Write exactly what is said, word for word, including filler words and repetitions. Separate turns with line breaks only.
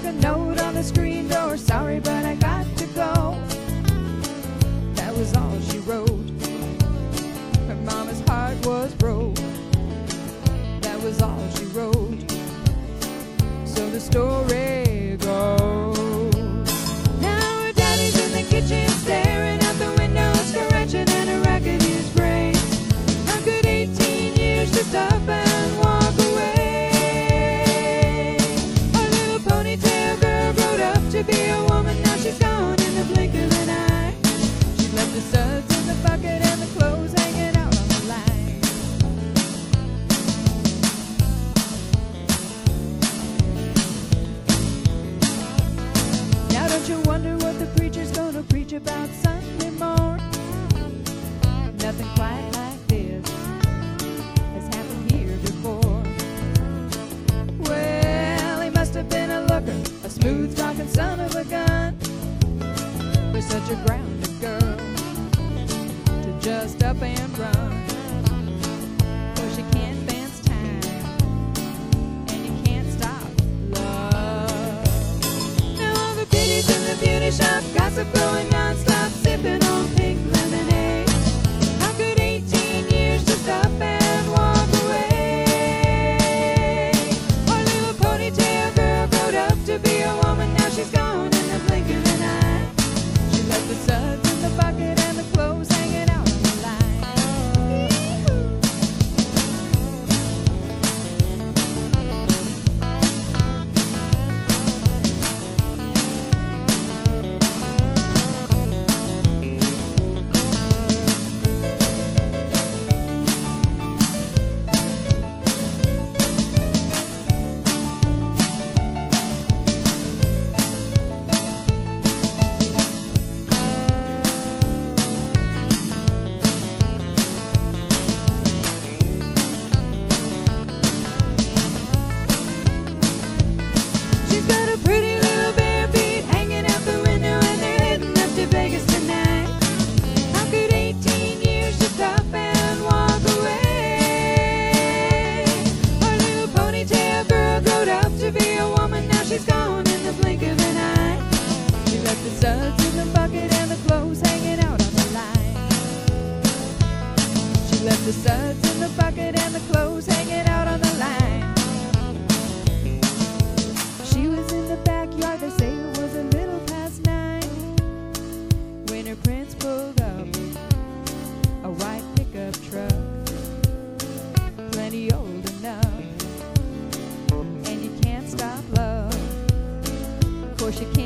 stuck a note on the screen door, sorry but I got to go. That was all she wrote. Her mama's heart was broke. That was all she wrote. So the story goes. Now her daddy's in the kitchen staring out the window, scratching at a rack of his brain. How could eighteen years just up and walk away? A little ponytail girl growed up to be a woman, now she's gone in the blink of an eye. She left the suds in the bucket and the clothes hanging out on the line. Now don't you wonder what the preacher's gonna preach about Sunday morn? Nothing quite like this has happened here before. Well, he must have been a looker, a smooth talking son of a gun, for such a grounded girl to just up and run. For she can't dance time, and you can't stop love. Now all the biddies in the beauty shop, gossip going non-stop, sipping on pink lemonade. How could eighteen years just up and walk away? Our little ponytail girl growed up to be a woman, now she's gone in the blink of an eye. She left the suds in the bucket and the clothes hanging out on the line. She's got a pretty little bare feet hanging out the window, and they're heading up to Vegas tonight. How could eighteen years just up and walk away? Our little ponytail girl growed up to be a woman, now she's gone in the blink of an eye. She left the suds in the bucket and the clothes hanging out on the line. She left the suds in the bucket and the clothes hanging out on the line. She was in the backyard, they say it was a little past nine, when her prince pulled up a white pickup truck, plenty old enough, and you can't stop love. Of course you can't